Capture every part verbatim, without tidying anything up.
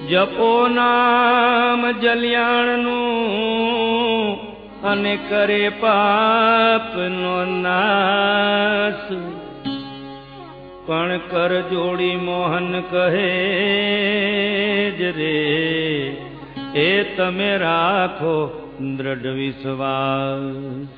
જપો નામ જલ્યાણનું અને કરે પાપનો નાશ. પણ કર જોડી મોહન કહે જ રે એ તમે રાખો દ્રઢ વિશ્વાસ.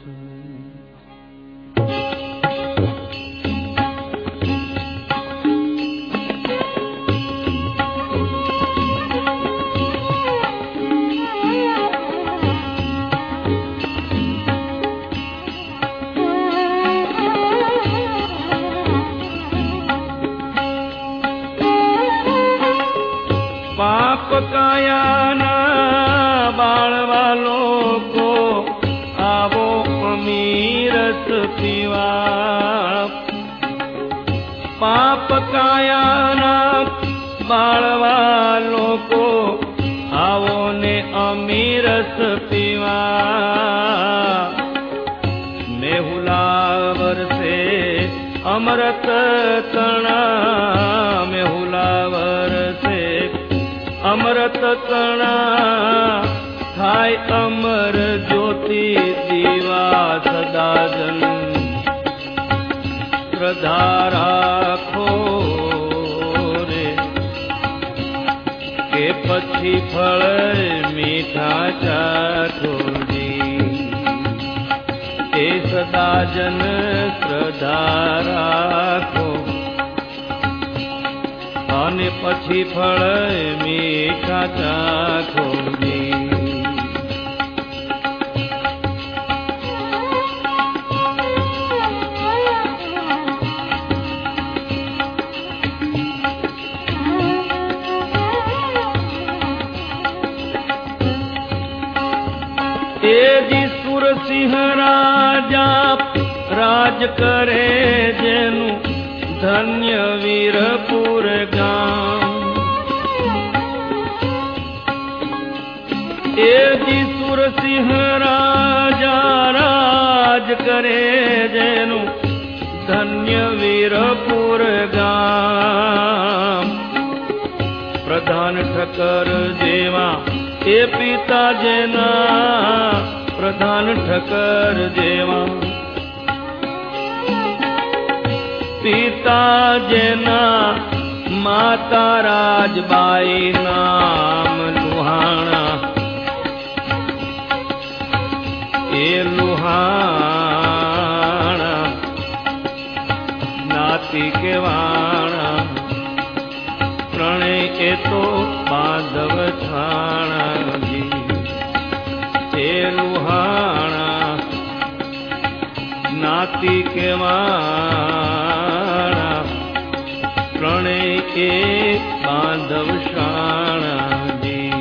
પાપ કાયાના બાળવા લોકો આવો અમીરસ પીવા. પાપ કાયાના બાળવા લોકો આવો ને અમીરસ પીવા. મેહુલા વરસે અમૃત તણા, મેહુલા વરસે અમૃત તણા, થાય અમર જ્યોતિ દીવા સદાજન. શ્રદ્ધા રાખો રે કે પછી ફળ મીઠા ચાખોજી. એ સદાજન શ્રદ્ધા રાખો અને પછી ફળ મીઠા ચાખોજી. તેજી સુરસિંહ રાજા રાજ કરે જેનું ધન્ય વીરપુર ગામ. તેજી સુરસિંહ રાજા રાજ કરે જેનું ધન્ય વીરપુર ગામ. પ્રધાન ઠક્કર જેવા એ પિતા જેના, પ્રધાન ઠક્કર જેવા પિતા જેના. માતા રાજબાઈ નામ લુહાણા, એ લુહાણા નાતી કેવાણા. ત્રણેય એ તો બાંધવ છાણાજી. એ લુહાણા નાતી કેવાણા, ત્રણેય એ બાંધવ શાણાજી.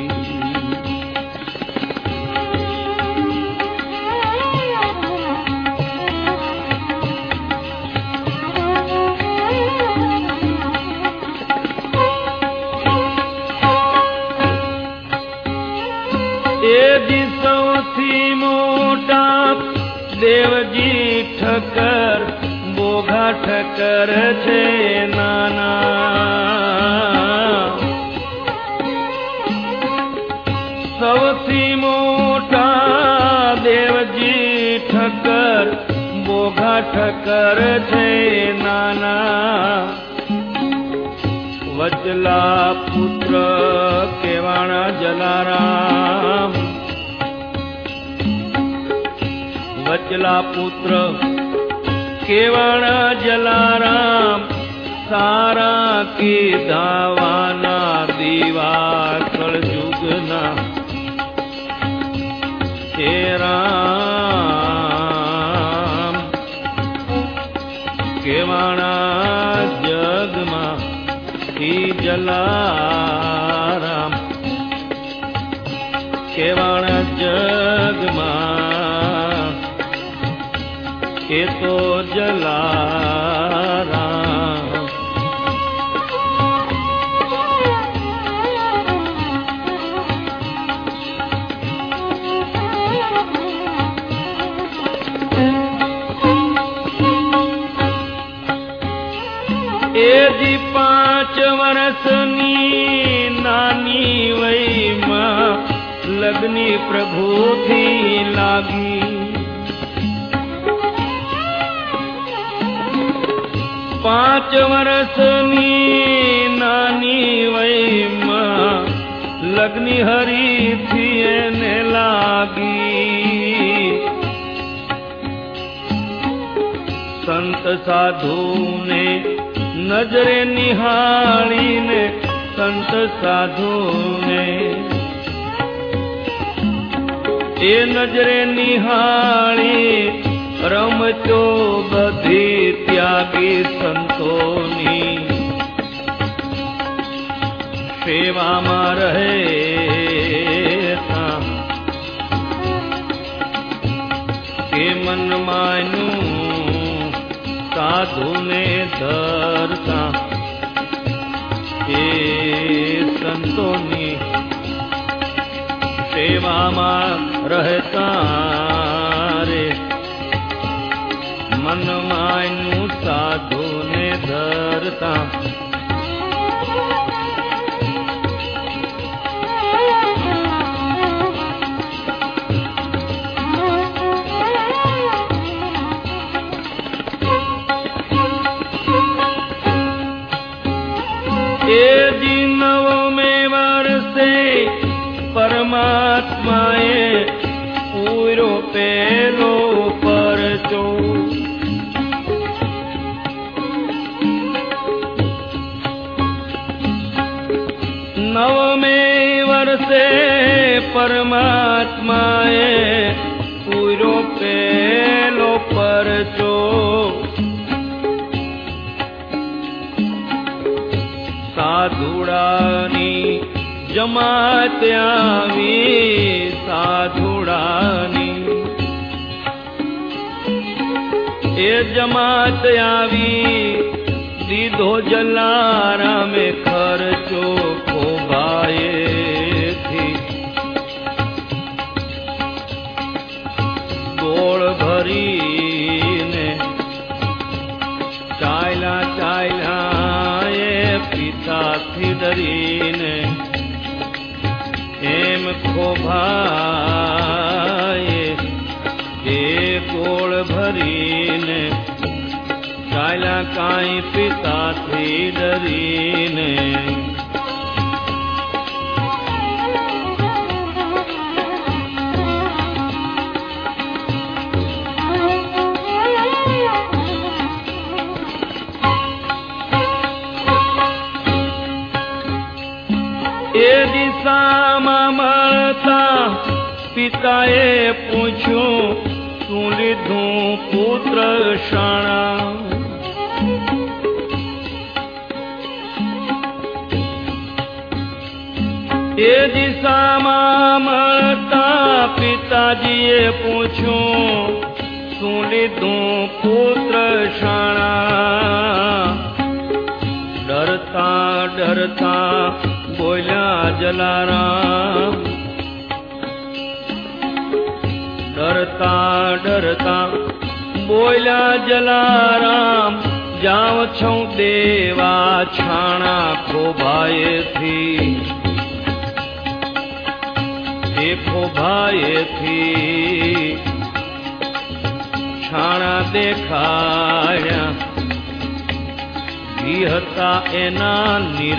એજી સૌથી મોટા દેવજી ઠક્કર, બોઘા ઠક્કર છે નાના. સૌથી મોટા દેવજી ઠક્કર, બોઘા ઠક્કર છે નાના. વચલા પુત્ર કેવાણા જલારામ, વચલા પુત્ર કેવાણા જલારામ. સારા કીધાવાના દીવા કળજુગના. હે રામ કેવાણા જગમાં ઈ જલારામ, કેવાણા જગમાં એ તો જલારામ. એજી પાંચ વર્ષની નાની વયમાં લગ્ની પ્રભુથી લાગી. પાંચ વર્ષની નાની વયમાં લગ્ની હરીથી એને લાગી. સંત સાધુને નજરે નિહાળીને સંત સાધુને એ નજરે નિહાળી રમતો બધી ત્યાગી સંતોની સેવામાં રહે કે મનમાંનું સાધુને ધરતા એ સંતોની સેવામાં રહેતા રે મનમાંનું સાધુને ધરતા. એ નવમે વર્ષે પરમાત્માએ પૂરો પેલો પરચો નવમે વર્ષે પરમાત્માએ પૂરો પેલો પરચો સાધુડાની જમાત આવી સાધુડાની એ જમાત આવી દીધો જલારામે ખર્ચો ખોભાયેથી ગોળ ભરીને ચાલ્યા ચાલ્યા એ પિતાથી ડરીને એમ ખોભાએ એ ગોળ ભરીને ચાલ્યા કાંઈ પિતાથી ડરીને. એ દિશામાં મળતા પિતાએ પૂછ્યું શું લીધું પુત્ર શાણા. એ દિશામાં મળતા પિતાજીએ પૂછ્યું શું લીધું પુત્ર શાણા. ડરતા ડરતા બોલ્યા જલારામ ડરતા ડરતા બોલ્યા જલારામ જાઉં છું દેવા છાણા ખોભાયેથી એ ખોભાયેથી છાણા દેખાડ્યા હતા એના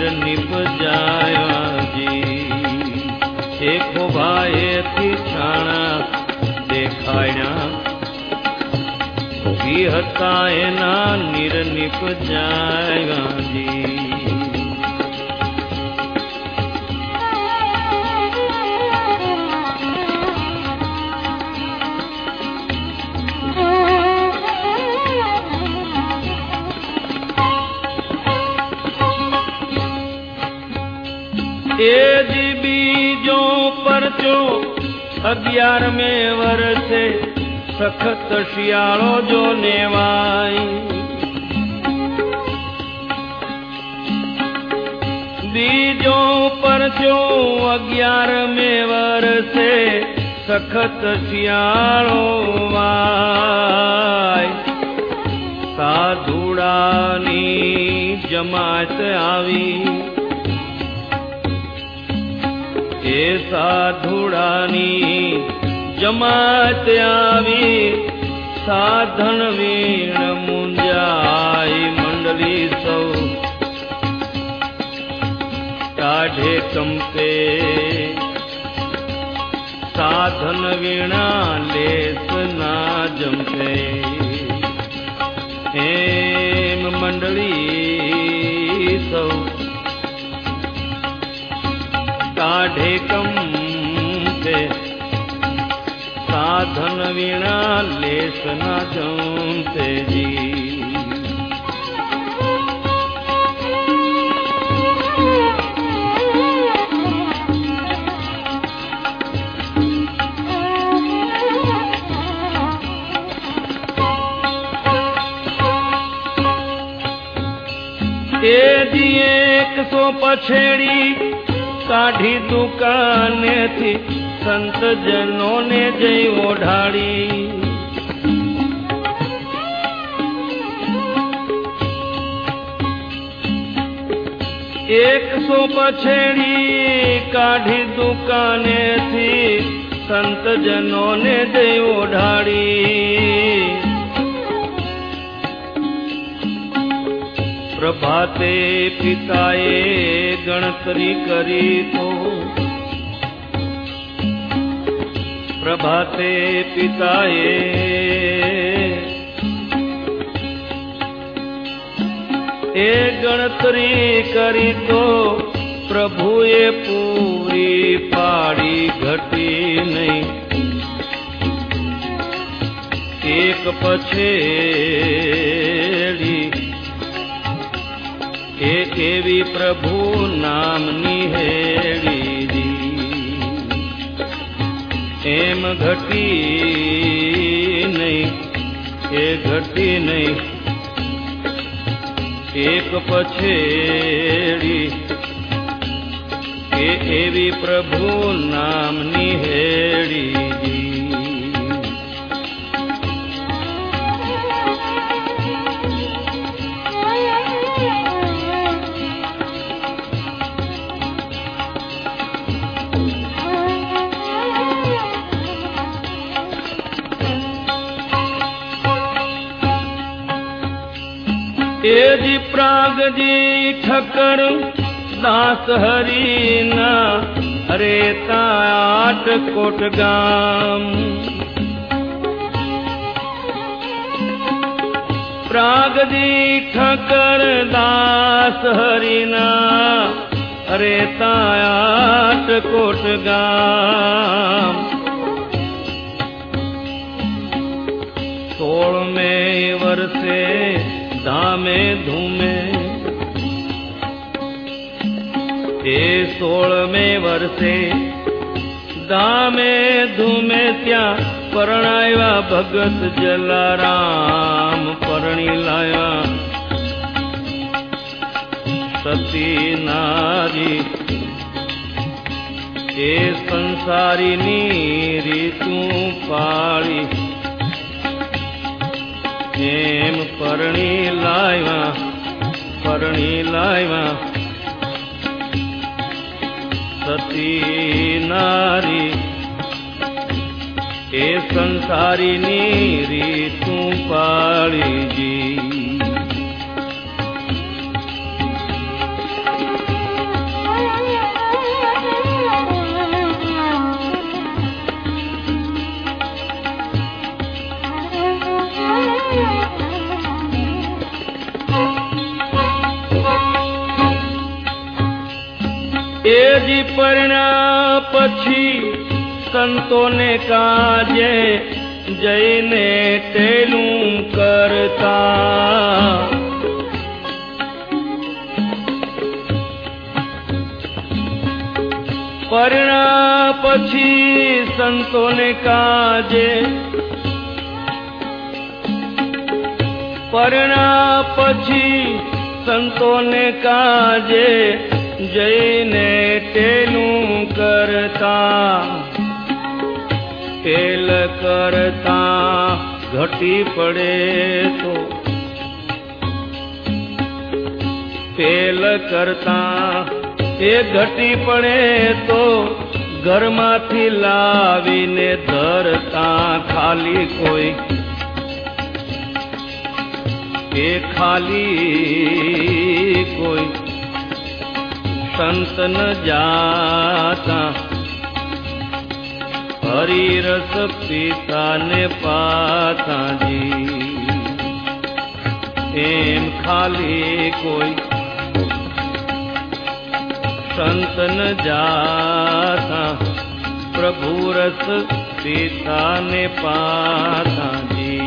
નિરનિપજાયાજી. એ ખોભાયેથી છાણા દેખાડ્યા હતા એના નિરનિપજાયાજી. એ જી બીજો પરચો અગિયારમે વર્ષે સખત શિયાળો જો નેવાય. બીજો પરચો અગિયારમે વર્ષે સખત શિયાળો વાય. સાધુડાની જમાત આવી એ સાધુડાની જમાત આવી, સાધન વીણ મુંજાઈ મંડળી સૌ, કાઢે કંપે સાધન વીણા લેસ ના જંપે, હેમ મંડળી સૌ કાઢે કંપે સાધન વીણા લેસ ના જંપે જી. એ જી એકસો પછેડી કાઢી દુકાનેથી સંત જનોને જઈ ઓઢાડી, એકસો પછેડી કાઢી દુકાનેથી સંત જનોને જઈ ઓઢાડી, પ્રભાતે પિતાએ ગણતરી કરી તો, પ્રભાતે પિતાએ એ ગણતરી કરી તો, પ્રભુએ પૂરી પાડી ઘટી નહીં, એક પછેડી એક એવી પ્રભુ નામની હેડી, એમ ઘટી નહીં એ ઘટી નહીં, એક પછેડી એ એવી પ્રભુ નામની હેડી. એજી પ્રાગજી ઠક્કર દાસ હરીના રેતા આટકોટ ગામ, પ્રાગજી ઠક્કર દાસ હરીના રેતા આટકોટ ગામ, સોળમે વર્ષે ધામે ધૂમે એ સોળમે વર્ષે ધામે ધૂમે ત્યાં પરણાવ્યા ભગત જલારામ, પરણી લાયા સતી નારી, એ સંસારીની રીતું પાળી, એમ પરણી લાવ્યા પરણી લાવ્યા સતી નારી, એ સંસારીની રીતું પાળીજી. એજી પરણા પછી સંતોને કાજે જઈને ટેલું કરતા, પરણા પછી સંતોને કાજે, પરણા પછી સંતોને કાજે જઈને ટેલું કરતા, ટેલ કરતા ઘટી પડે તો, ટેલ કરતા એ ઘટી પડે તો ઘરમાંથી લાવીને ધરતા ખાલી કોઈ એ ખાલી કોઈ સંત ન જાતા હરિરસ પિતાને પાતાજી એમ ખાલી કોઈ સંત ન જાતા પ્રભુ રસ પિતાને પાતાજી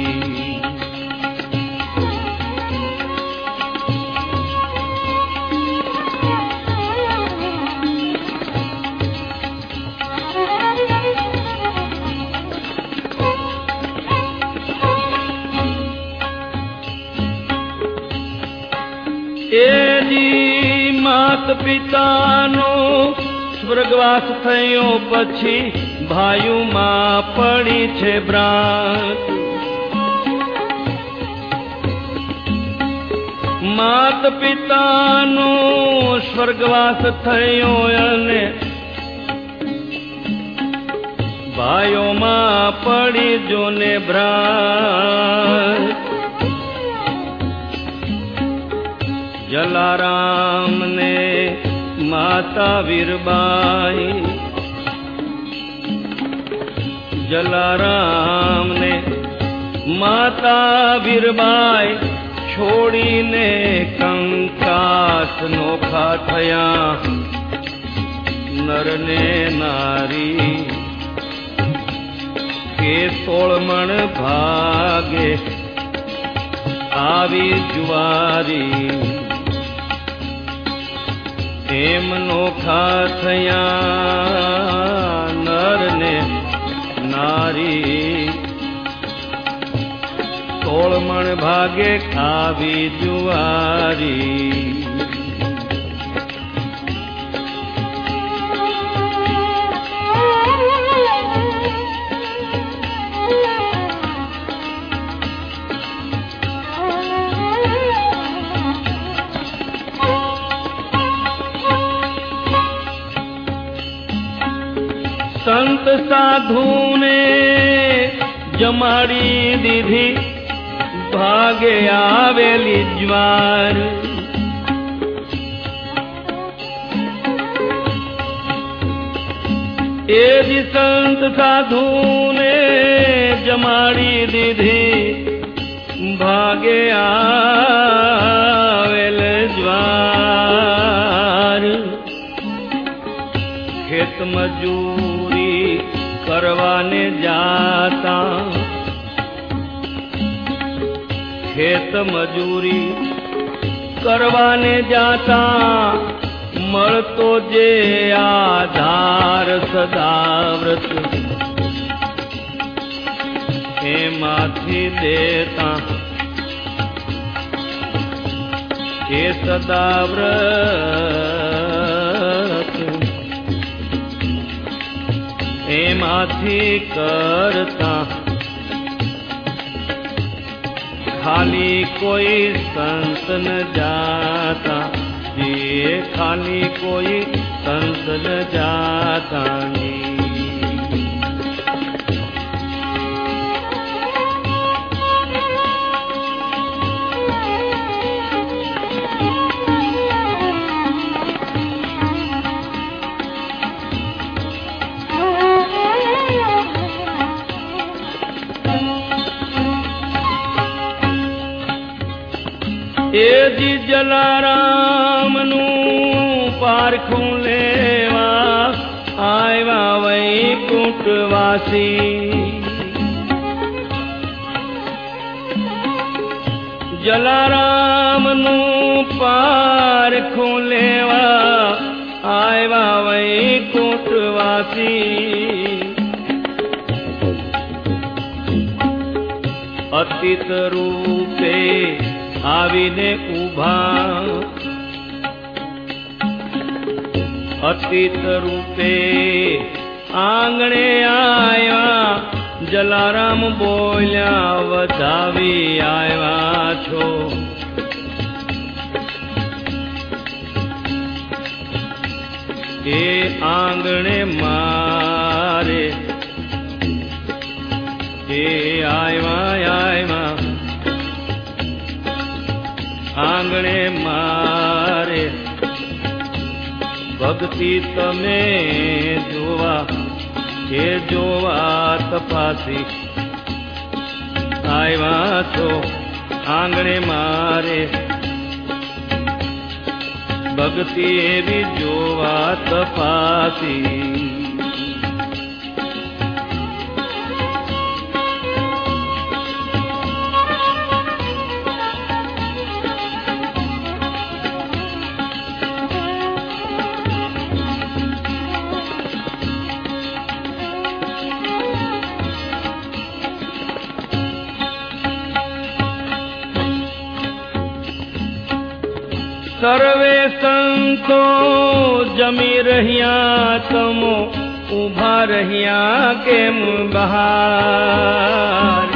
એજી માત પિતાનો સ્વર્ગવાસ થયો પછી ભાયુમાં પડી છે ભ્રાંત માત પિતાનો સ્વર્ગવાસ થયો અને ભાઈઓમાં પડી જોને ભ્રાંત જલારામ ને માતા વીરબાઈ જલારામ ને માતા વીરબાઈ છોડીને કંકાસ નોખા થયા નર ને નારી કે સોળમણ ભાગે આવી જુવારી એમ નોખા થયા નર ને નારી સોળમણ ભાગે આવી જુવારી સંત સાધુને જમાડી દીધી ભાગે આવેલી જ્વાર એ જ સંત સાધુને જમાડી દીધી ભાગે આવેલ જ્વાર ખેત મજૂરી કરવાને જાતા ખેત મજૂરી કરવાને જાતા મળતો જે આધાર સદાવ્રત એમાંથી દેતા એ સદાવ્રત એમાંથી કરતા ખાલી કોઈ સંત ન જાતા જે ખાલી કોઈ સંત ન જાતા એજી જલારામનું પારખું લેવા આવ્યા વૈકુંઠવાસી જલારામનું પારખું લેવા આવ્યા વૈકુંઠવાસી અતીત રૂપે આવીને ઉભા અતીત રૂપે આંગણે આવ્યા જલારામ બોલ્યા વધાવી આવ્યા છો એ આંગણે મારે એ આવ્યા આવ્યા આંગણે મારે ભક્તિ તમે જોવા એ જોવા તપાસી આવ્યા છો આંગણે મારે ભક્તિ એવી જોવા તપાસી સર્વે સંતો જમી રહ્યા તમો ઉભા રહ્યા કેમ બહાર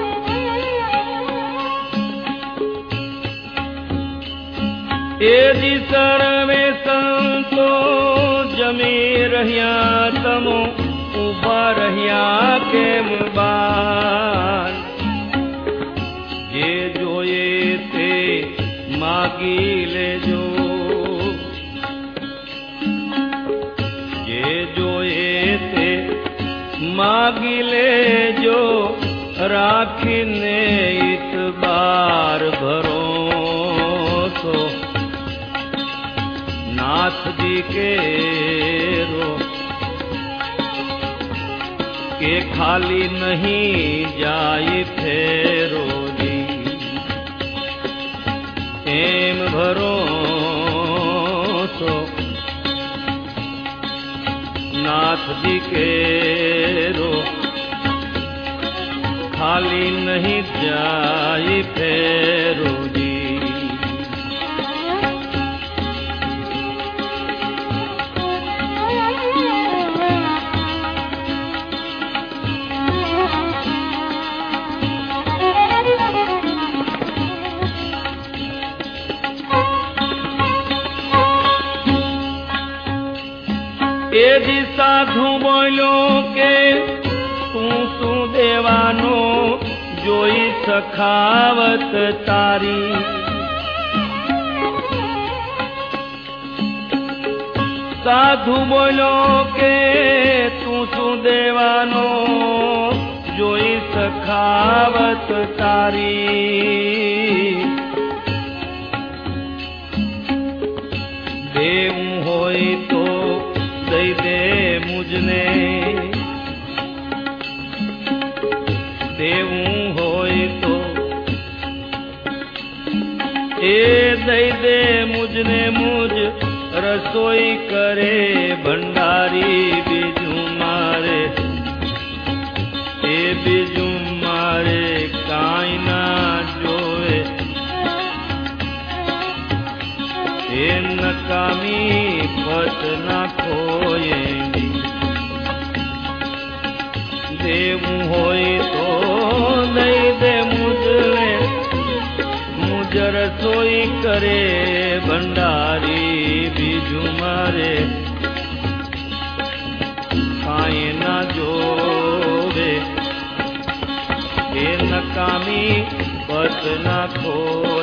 એજી સર્વે સંતો જમી રહ્યા તમો ઉભા રહ્યા કેમ બહાર જે જોઈએ તે માગી લેજો જે જોઈએ તે માગી લેજો રાખીને ઇતબાર ભરોસો નાથજી કેરો કે ખાલી નહીં જાય ફેરો એમ ભરોસો નાથજી કેરો ખાલી નહીં જાય ફેરોજી એજી સાધુ બોલ્યો કે તું શું દેવાનો જોઈ સખાવત તારી સાધુ બોલ્યો કે તું શું દેવાનો જોઈ સખાવત તારી દેવું હોય તો દઈ દે મુજને દેવું હોય તો એ દઈ દે મુજને મુજ રસોઈ કરે ભંડારી બીજું મારે એ બીજું મારે કાંઈ ના જોવે એ નકામી પત નાખો દેવું હોય તો દઈ દે મુજને મુજ રસોઈ કરે ભંડારી બીજું મારે કાંઈ ના જોવે એ નકામી પત નાખો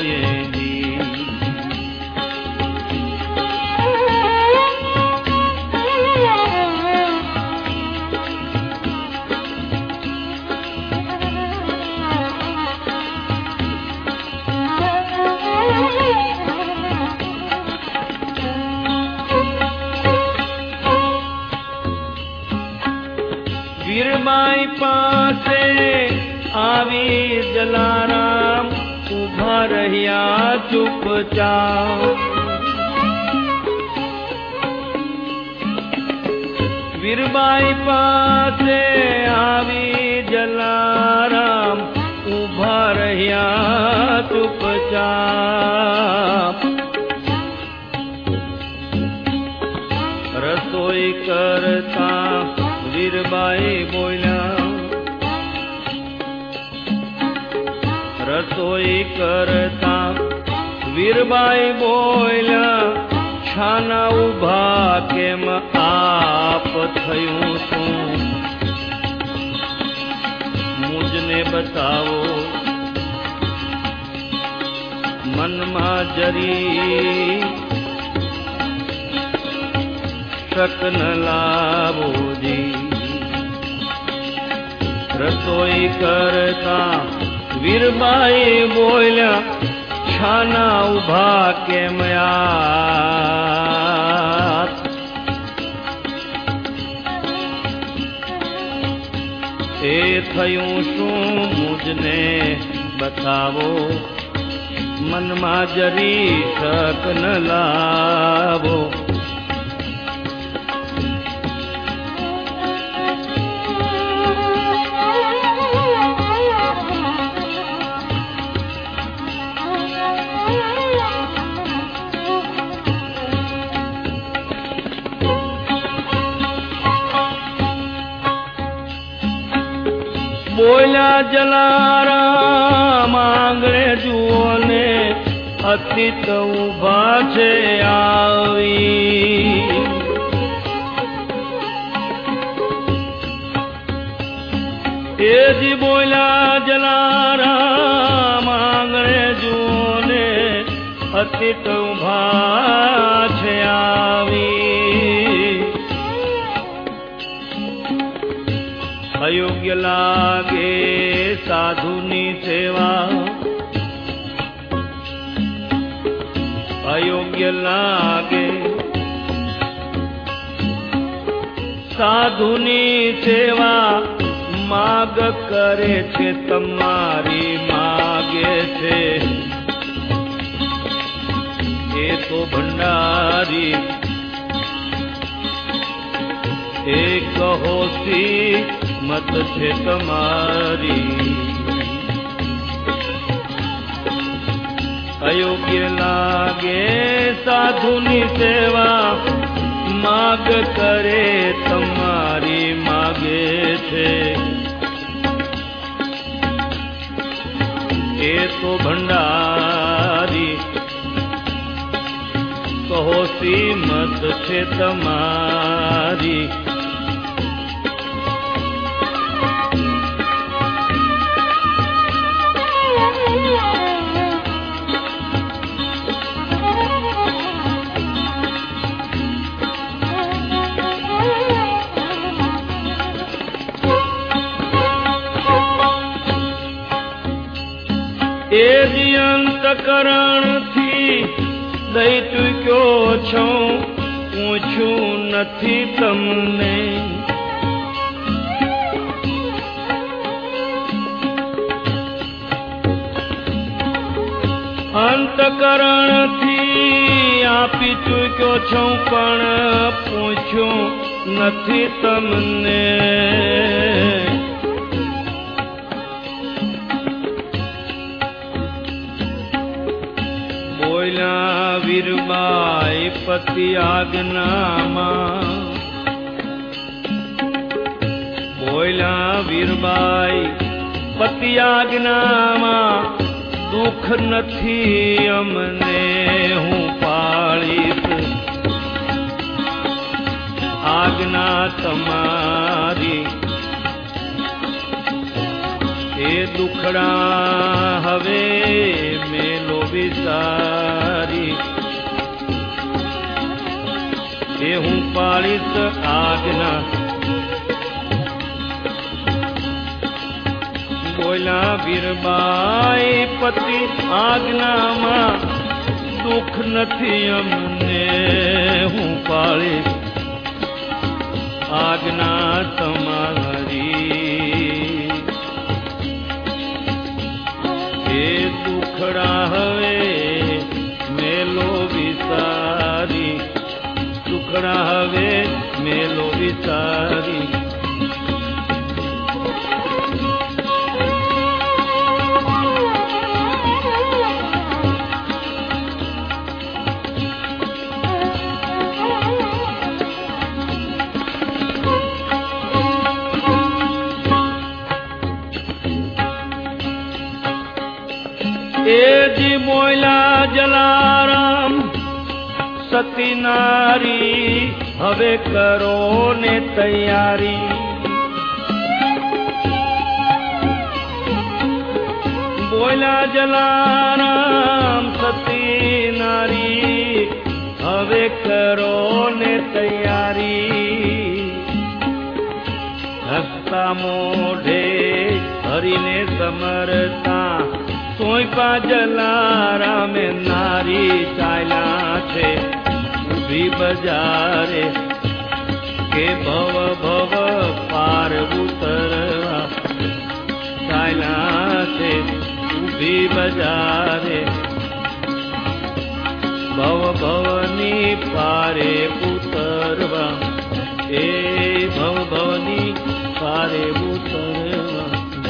વીરબાઈ પાસે આવી જલારામ ઉભા રહ્યા ચૂપચાપ વીરબાઈ પાસે આવી જલારામ ઉભા રહ્યા ચૂપચાપ રસોઈ કરતા વીરબાઈ બોલ્યા રસોઈ કરતા વીરબાઈ બોલ્યા છ છાના ઉભા કેમ આપ થયું શું મુજને બતાવો મનમાં જરી શક ન લાવો જી રસોઈ કરતા વીરબાઈ બોલ્યા છાના ઉભા કેમ આપ એ થયું શું મુજને બતાવો મનમાં જરી શક ન લાવો બોલ્યા જલારામ આંગણે જુઓ ને અતીત ઉભા છે આવી એ જી બોલ્યા જલારામ આંગણે જુઓ ને અતીત ઉભા છે આવી અયોગ્ય લાગે સાધુની સેવા અયોગ્ય લાગે સાધુની સેવા માગ કરે છે તમારી માગે છે એ તો ભંડારી એ કહો સી મત છે તમારી અયોગ્ય લાગે સાધુની સેવા માગ કરે તમારી માગે છે એ તો ભંડારી કહો સી મત છે તમારી એ જી અંતકરણ થી દઈ ચૂક્યો છું પૂછું નથી તમને અંતકરણ થી આપી ચૂક્યો છું પણ પૂછું નથી તમને બોલ્યા વીરબાઈ પતિ આજ્ઞામાં બોલ્યા વીરબાઈ પતિ આજ્ઞામાં દુઃખ નથી અમને હું પાળીશ આજ્ઞા તમારી એ દુખડા હવે મેલો વિસારી એ હું પાળીશ આજ્ઞા બોલ્યા વીરબાઈ પતિ આજ્ઞામાં દુઃખ નથી અમને હું પાળીશ આજ્ઞા તમારી એ દુખડા હવે મેલો વિસારી દુખડા હવે મેલો વિસારી એ જી બોલ્યા જલારામ સતી નારી હવે કરો ને તૈયારી બોલ્યા જલારામ સતી નારી હવે કરો ને તૈયારી હસતા મોઢે હરીને સમરતા સોંપા જલારામે નારી ચાલ્યા છે ઉભી બજારે કે ભવ ભવ પાર ઉતરવા ચાલ્યા છે ઉભી બજારે ભવ ભવની પારે ઉતરવા એ ભવ ભવની પારે ઉતરવા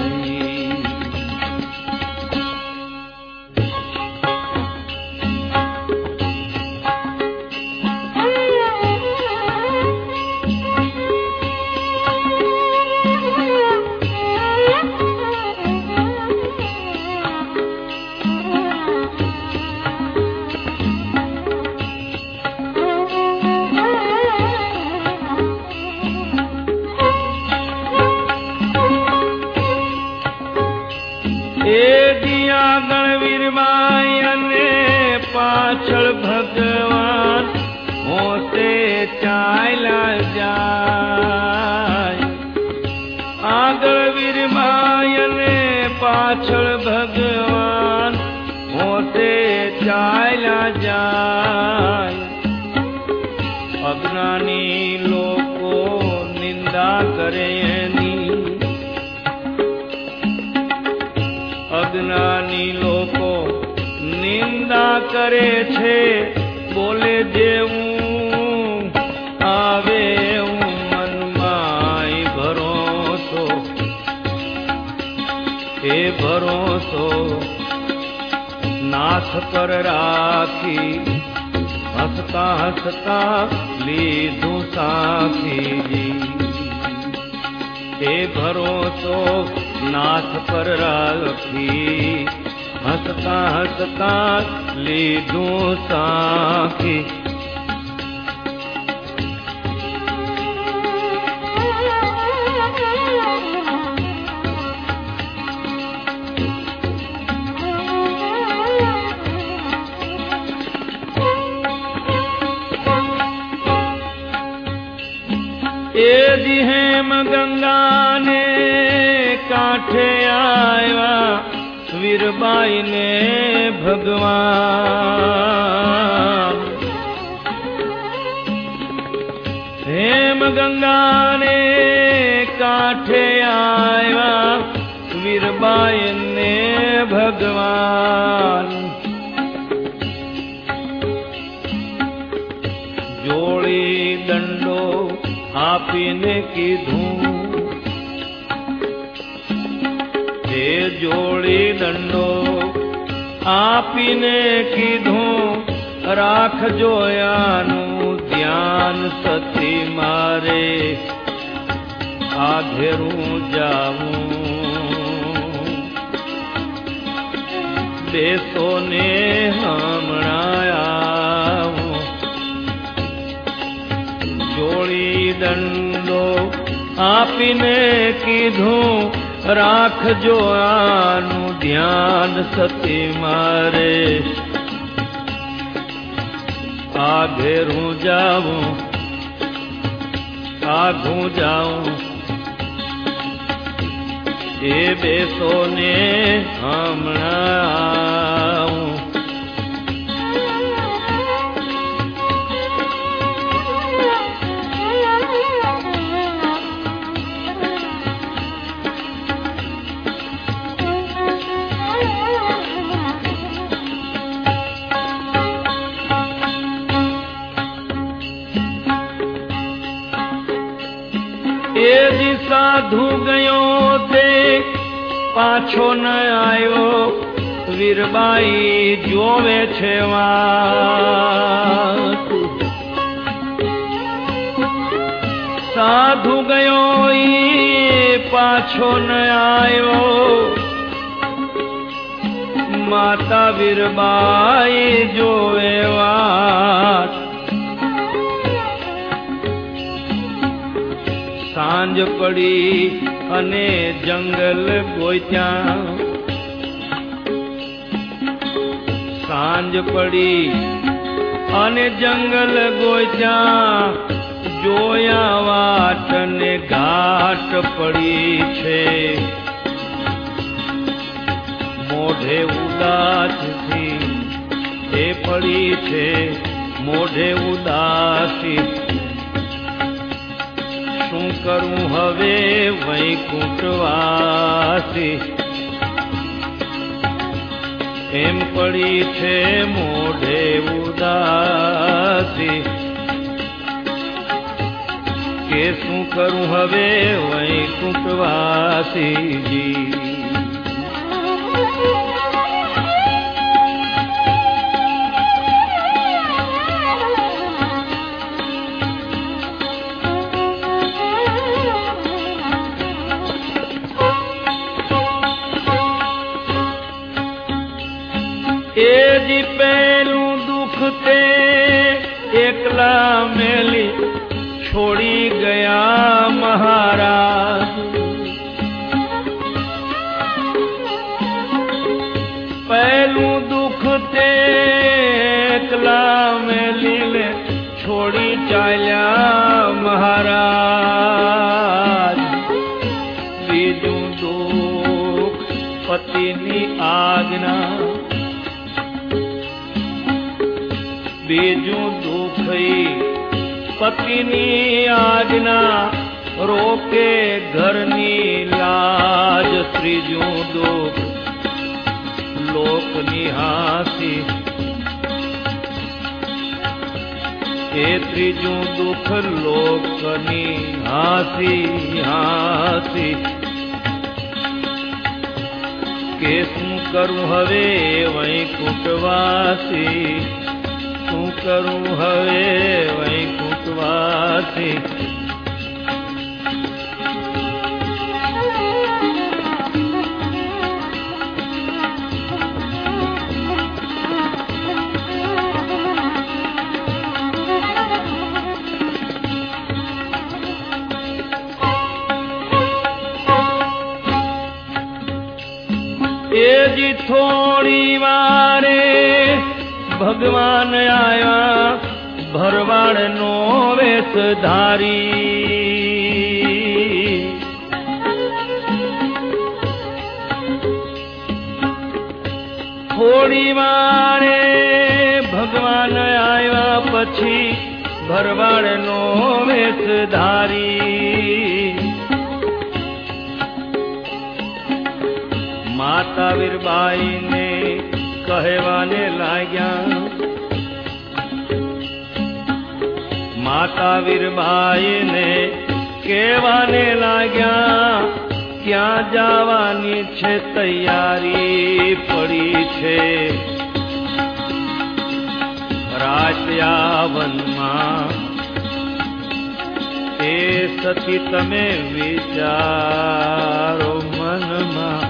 પાછળ ભગવાન મોતે ચાલ્યા જાય આગળ વીરમાય ને પાછળ ભગવાન મોતે ચાલ્યા જાય અજ્ઞાની લોકો નિંદા કરે એની અજ્ઞાની લોકો નિંદા કરે છે બોલે જેવું આવે એવું મનમાં ભરોસો એ ભરોસો નાથ પર રાખી હસતા હસતા લીધું સાખી એ ભરોસો નાથ પર રાખી હસતા હસતા લીધું સાખી એ જી હેમ ગંગાને કાંઠે આવ્યા વીરબાઈ ને ભગવાન હેમ ગંગાને કાંઠે આવ્યા વીરબાઈ ને ભગવાન જોડી દંડો આપીને કીધું એ જોડી દંડો આપીને કીધું રાખજો આનું ધ્યાન સતી મારે આ ઘેરું જાવું બેસો ને હમણાં આવું જોડી દંડો આપીને કીધું રાખજો આનું ધ્યાન સતી મારે આ ઘેરું જાવું આઘું જાઉં એ બેસો ને હમણાં આવું એ જી સાધુ ગયો તે પાછો ન આવ્યો વીરબાઈ જોવે છે વાત સાધુ ગયો ઈ પાછો ન આવ્યો માતા વીરબાઈ જોવે વાત પડી અને જંગલ ગોત્યા, સાંજ પડી અને જંગલ ગોત્યા, જોયા વાટ ને ઘાટ પડી છે, મોઢે ઉદાસથી એ પડી છે, મોઢે ઉદાસી, શું કરું હવે વૈકુંઠવાસી, એમ પડી છે મોઢે ઉદાસી, કે શું કરું હવે વૈકુંઠવાસીજી. એ જી પહેલું દુઃખ તે એકલા મેલી છોડી ગયા મહારાજ, પહેલું દુઃખ તે એકલા મેલીને છોડી ચાલ્યા મહારાજ, બીજું દુઃખ પતિની આજ્ઞા, બીજું દુઃખ પતિની આજ્ઞા, રોકે ઘરની લાજ, ત્રીજું દુઃખ લોકની હાસી, એ ત્રીજું દુઃખ લોકની હાસી હાસી, કે શું કરું હવે વૈકુંઠવાસી, શું કરું હવે વૈકુંઠવાસી. એ જી થોડી વારે ભગવાન આયા, ભરવાડ નો વેશ ધારી, થોડી વારે ભગવાન આવ્યા પછી ભરવાડ નો વેશ ધારી, માતા વીરબાઈ ને કહેવાને લાગ્યા, માતા વીરબાઈ ને કહેવાને લાગ્યા, ક્યાં જવાની છે તૈયારી પડી છે, રાત્યા વનમાં, એ સતી તમે વિચારો મનમાં,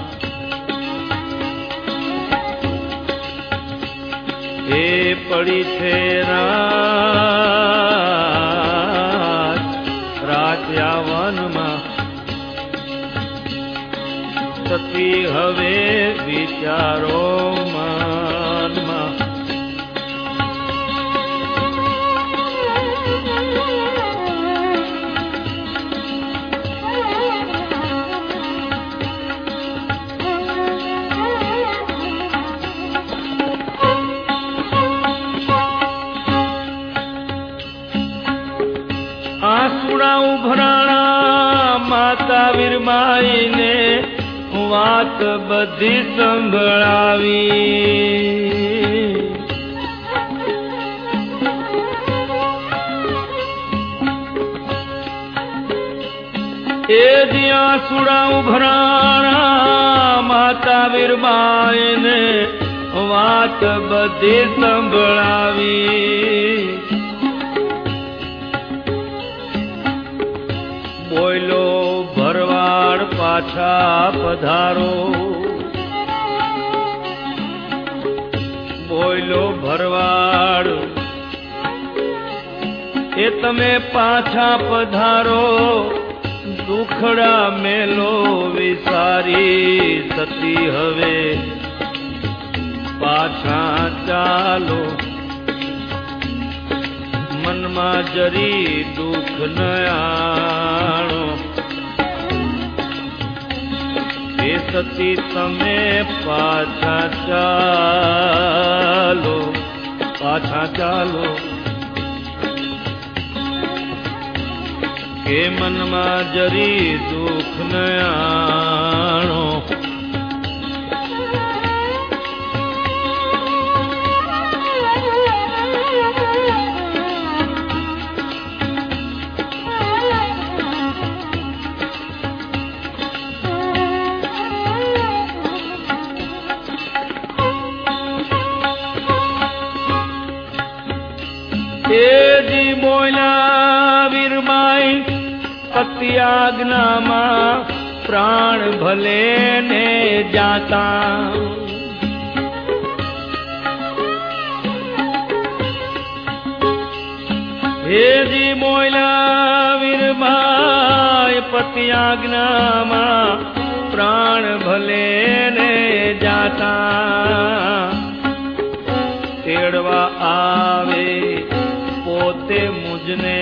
એ પડી છે રાત રાત્યા વનમાં, સતી હવે વિચારો મનમાં, આસુડા ઉભરાણા માતા વીરબાઈ ને વાત બધી સંભળાવી, એ જ્યાં આસુડા ઉભરાણા માતા વીરબાઈ ને વાત બધી સંભળાવી, બોલો ભરવાડ પાછા પધારો, બોલો ભરવાડ એ તમે પાછા પધારો, દુખડા મેલો વિસારી સતી હવે પાછા ચાલો મનમાં જરી દુઃખ ન આણો એ સતી તમે પાછા ચાલો પાછા ચાલો કે મનમાં જરી દુઃખ ન આણો એજી બોલ્યા વીરમાઈ પતિ આજ્ઞામાં પ્રાણ ભલે ને જાતા એજી બોલ્યા વીરમાઈ પતિ આજ્ઞામાં પ્રાણ ભલે ને જાતા તેડવા આવે પોતે મુજને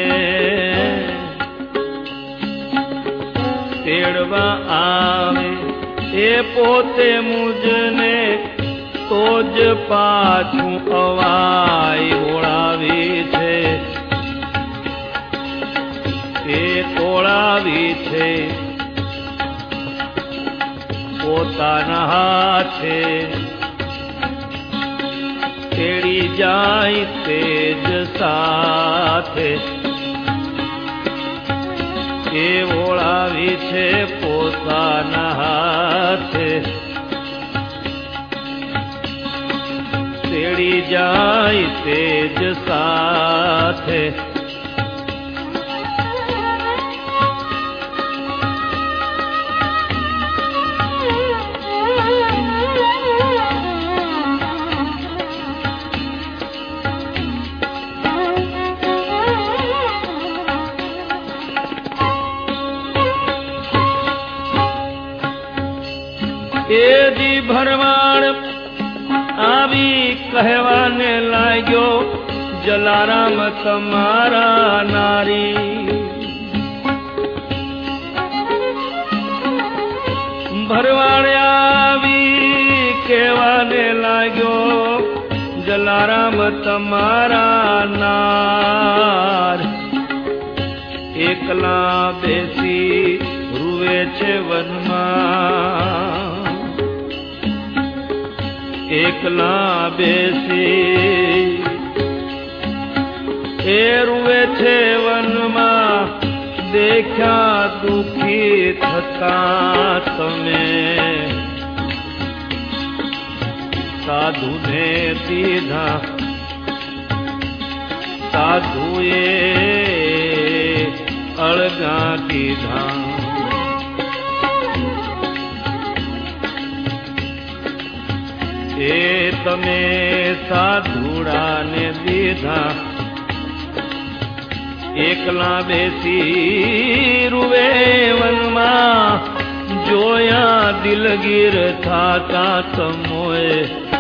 તેડવા આવે એ પોતે મુજને તો જ પાછું અવાય ઓળાવી છે એ તોળાવી છે પોતાના હાથે તેડી જાય તેજ સાથે એ ઓળાવી છે પોતાના હાથે તેડી જાય તેજ સાથે એજી ભરવાડ આવી કહેવાને લાગ્યો જલારામ તમારા નારી ભરવાડ આવી કહેવાને લાગ્યો જલારામ તમારા નાર એકલા બેસી રૂવે છે વનમાં એકલા બેસી એ રૂવે છે વનમાં દેખ્યા દુખી થતા તમે સાધુને દીધા સાધુએ અળગા કીધા એ તમે સાધુડાને દીધા એકલા બેસી રૂવે વનમાં જોયા દિલગીર થાતા તમોએ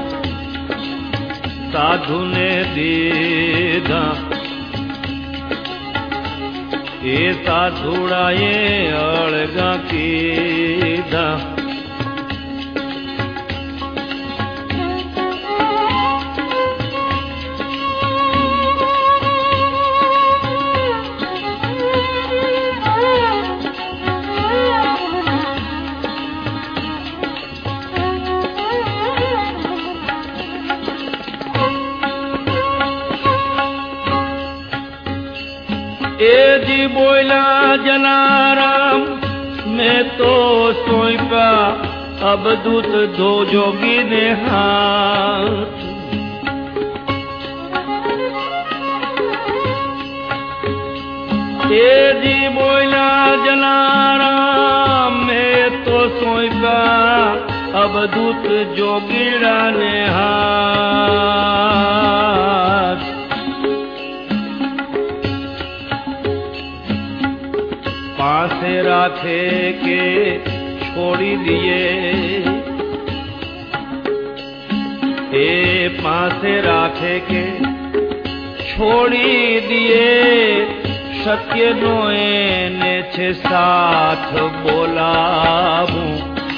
સાધુને દીધા એ સાધુડાએ અળગા કીધા एजी बोला जलाराम मैं तो सोईपा अब दूत दो जोगी ने हाथ एजी बोला जलाराम मैं तो सोईपा अब दूत जोगीड़ा ने हाथ पासे रात राखे के छोड़ी दिए, ए पासे राखे के छोड़ी दिए, सत्य नो एने छे साथ बोलावूं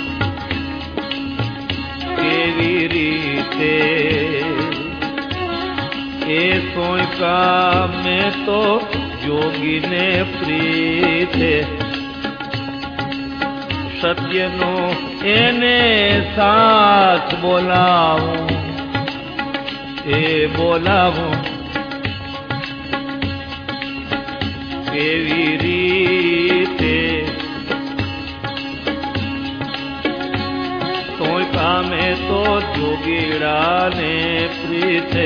केवी रीते, ए सोयका में तो जोगी ने प्रीते, सत्य नो एने साथ बोलावूं, ए बोलावूं केवी रीते, सोयका में तो जोगीड़ा ने प्रीते,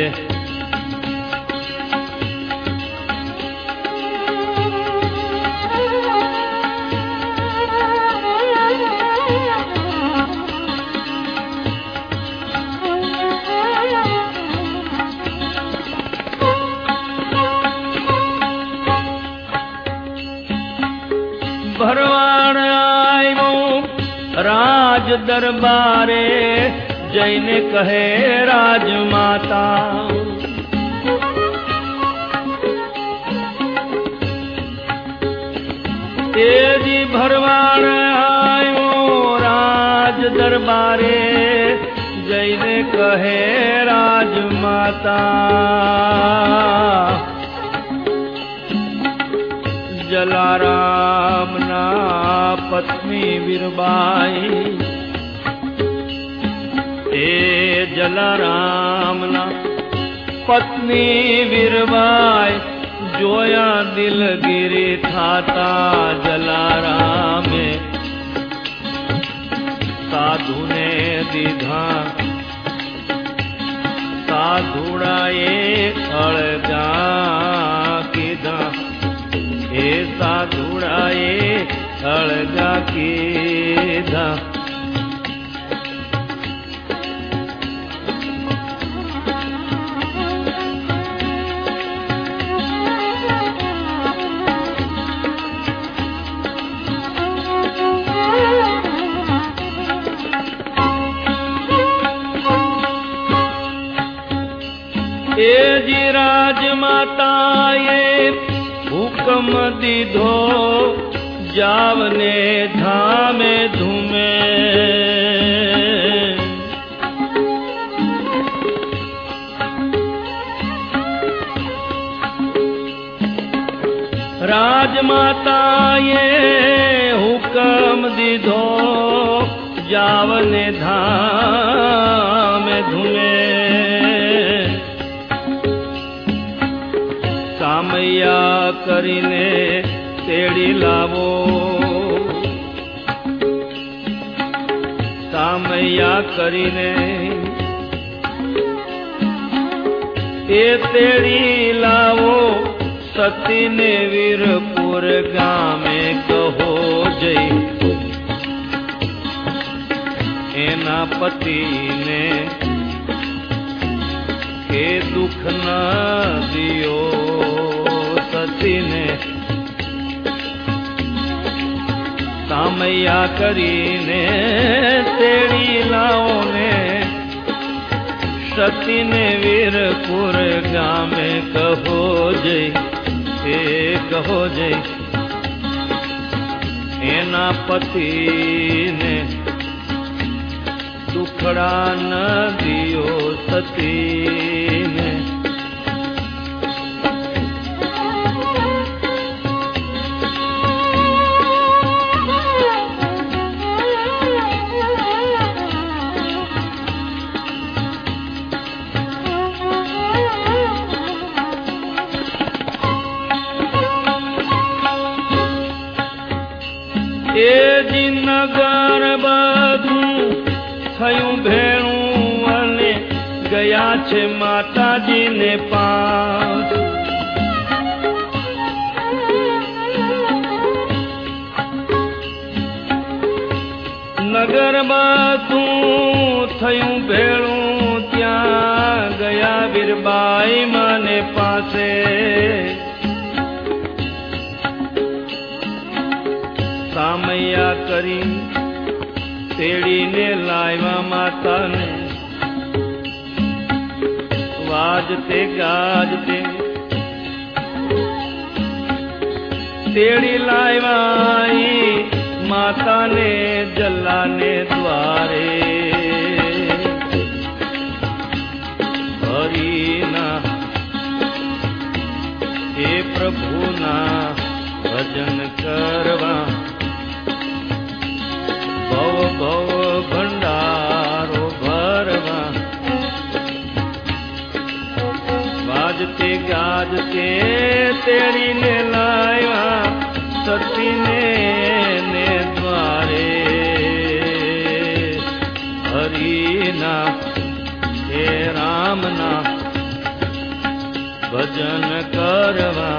भरवाड़ आयो राज दरबारे, जैने कहे राजमाता, तेजी भरवाड़ आयो राज दरबारे, जैने कहे राजमाता, जलाराम ना पत्नी वीरबाई, ए जलाराम ना पत्नी वीरबाई, जोया दिलगिरी थाता जलारामे, साधु ने दीधा साधुड़ाए अड़गा कीधा, ए साधुड़ाए अड़गा कीधा, ए जी राजमाताए हुक्म दीधो, जावने धामे धूमे, राजमाताए हुक्म दीधो, जावने धामे धूमे, सामैया करीने तेड़ी लावो, सामैया करीने ए तेड़ी लावो, सती ने वीरपुर गामे कहो जई, एना पति ने के दुख न दियो, सती ने सामैया करीने तेड़ी लाओ ने, सती ने वीरपुर गामे कहो जई, ए कहो जई, एना पति ने दुखड़ा न दियो सती ने, ए जी नगर बधू थयूं भेणुं अने गया छे माताजी ने पास, नगर बधू थयूं भेणुं त्या गया वीरबाई माने पासे, કરી તેડીને લાવ્યા માતાને વાજતે ગાજતે તેડી લાવ્યા માતાને જલ્લાને દ્વારે હરિના એ પ્રભુના ભજન કરવા ભવ ભવ ભંડારો ભરવા વાજતે ગાજતે તેડીને લાવ્યા સતીને ને દ્વારે હરિના હે રામના ભજન કરવા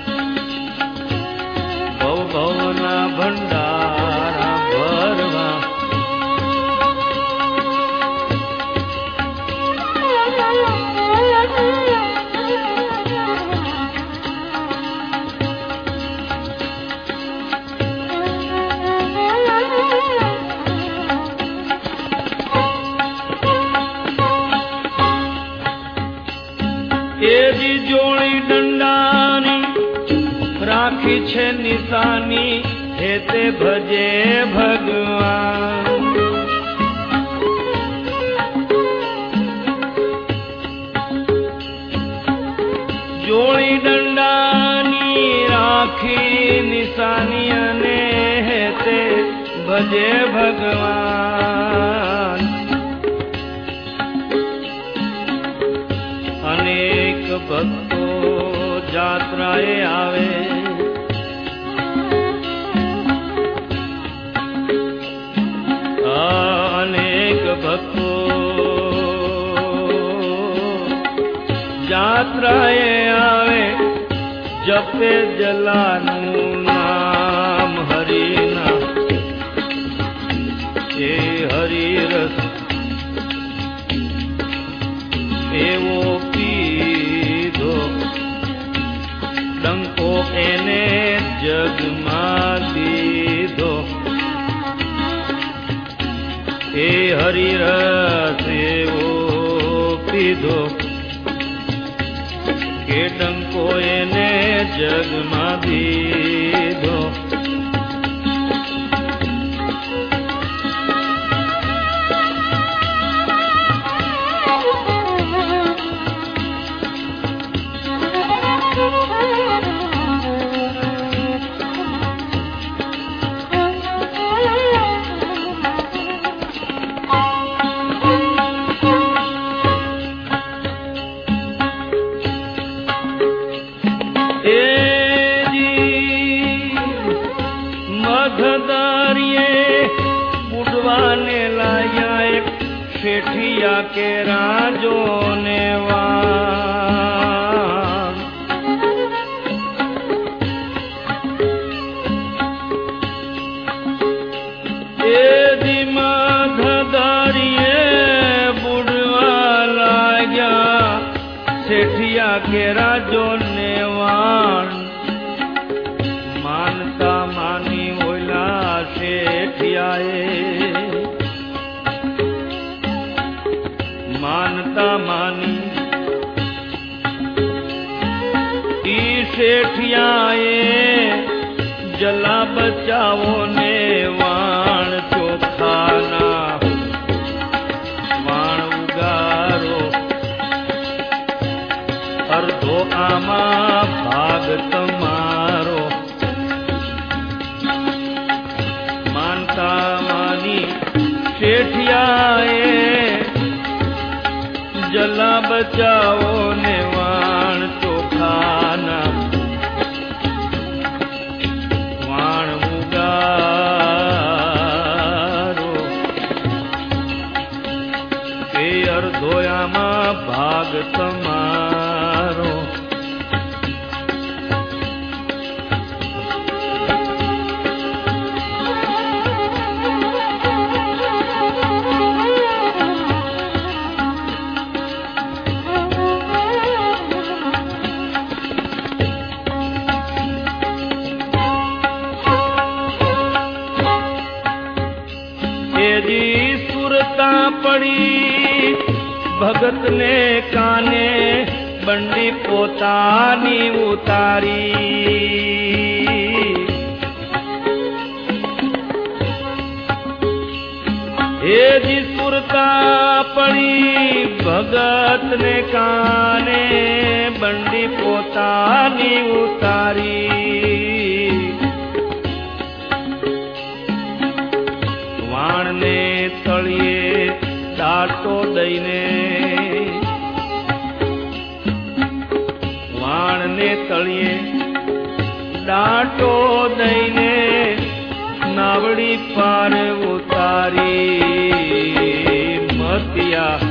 ભવ ભવના ભંડારા ભરવા એજી જોડી દંડાની રાખી છે નિશાની હે તે ભજે ભગવાન જોડી દંડાની રાખી નિશાની અને હે તે ભજે ભગવાન અનેક ભક્તો જાત્રાએ આવે અનેક ભક્તો જાત્રાએ આવે જપે જલાનું નામ હરિના એ હરિરસ એવો પીધો ડંકો એને જગમાં દીધો એ હરિરસ એવો પીધો કે ડંકો એને જગમાં દીધો શેઠિયા કે રાજો ને વાન એ ધીમા ધદારીએ બુડવા લાગ્યા શેઠિયા કે રાજો ને વાન માનતા માની ઓલા શેઠિયાએ માનતા માની ઈ શેઠિયાએ જલા બચાવો ને વાણ ચોખાના વાણ ઉગારો અર્ધો આમાં ભાગ તમારો માનતા માની શેઠિયાએ જલા બચાવો ને વાણ ચોખાના વાણ ઉગારો એ અર્ધોયામાં ભાગ તમારો પડી ભગત ને કાને બંડી પોતાની ઉતારી હેજી સુરતા પડી ભગત ને કાને બંડી પોતાની ઉતારી વાણને તળિયે દાટો દઈને વાણને તળિયે દાટો દઈને નાવડી પાર ઉતારી મતિયા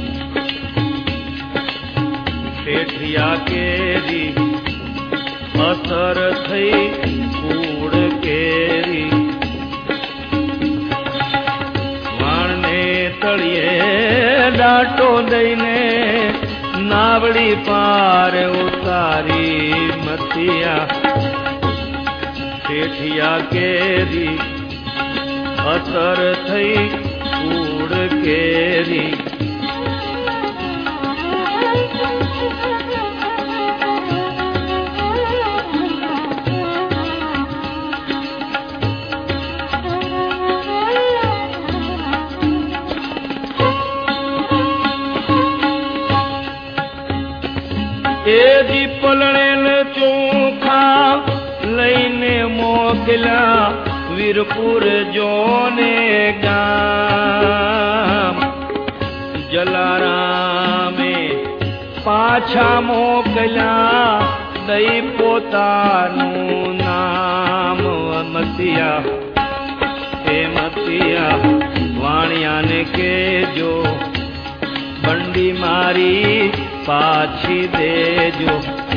શેઠિયા કેરી અસર થઈ કૂડ કેરી વાણને તળિયે દાટો દઈને નાવડી પાર ઉતારી મતિયા શેઠિયા કેરી અસર થઈ કૂડ કેરી એજી પલળેલ ચોખા લઈને મોકલ્યા વીરપુર જોને ગામ જલારામે પાછા મોકલ્યા દઈ પોતાનું નામ મતિયા હે મતિયા વાણિયાને કેજો બંડી મારી પાછી દેજો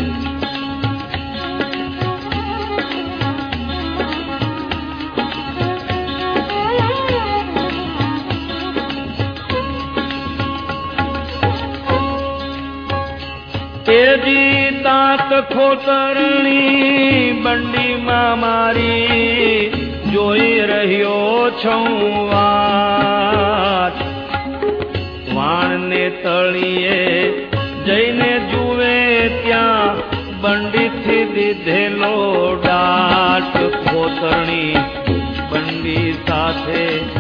તેજી તાત ખોતરણી બંડીમાં મારી જોઈ રહ્યો છું વાત વાણને તળિયે જઈને જુએ ત્યાં બંડીથી દીધેલો ડાટ ખોતરણી બંડી સાથે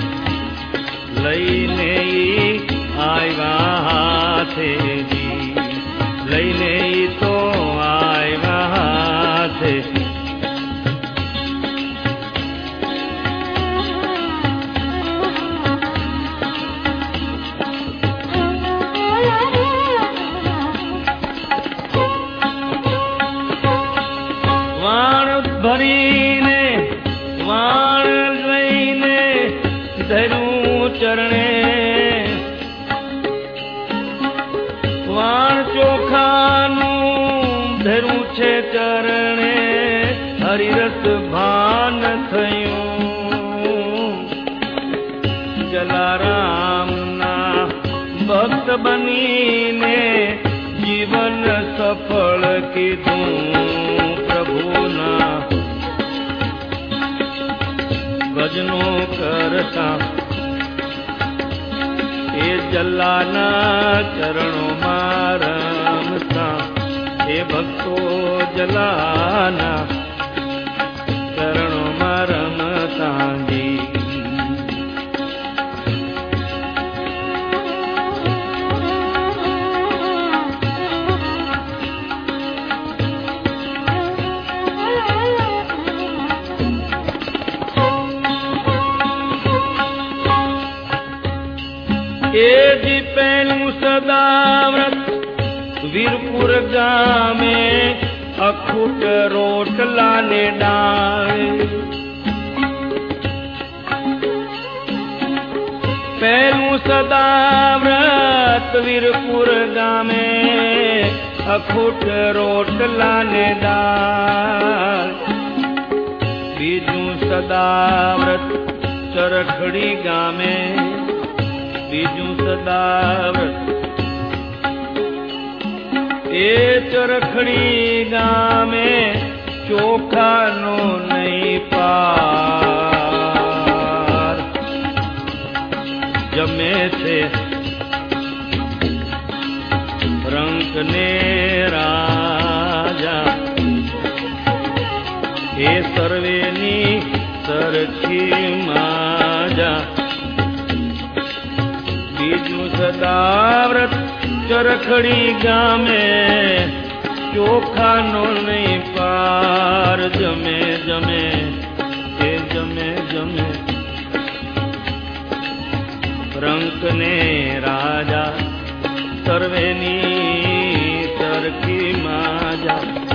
લઈને આવ્યા હાથેજી લઈને તો આવ્યા હાથે ભરીને વાણ લઈને ધરું ચરણે વાણ ચોખાનું ધરું છે ચરણે હરિરસ ભાન થયું જલારામના ભક્ત બનીને જીવન સફળ કીધું પ્રભુના ભજનો કરતા એ જલાના ચરણોમાં રમતા એ ભક્તો જલાના ચરણોમાં રમતા જી એજી પહેલું સદાવ્રત વીરપુર ગામે અખૂટ રોટલાને ડાળે પહેલું સદાવ્રત વીરપુર ગામે અખૂટ રોટલાને દાળ બીજું સદાવ્રત ચરખડી ગામે બીજું સદાવ્રત એ ચરખડી ગામે ચોખાનો નહીં પાર જમે છે ને રાજા એ સર્વેની સરખી માજા બીજું સદાવ્રત ચરખડી ગામે ચોખાનો નહીં પાર જમે જમે એ જમે જમે રંક ને રાજા સર્વેની સરખી માજા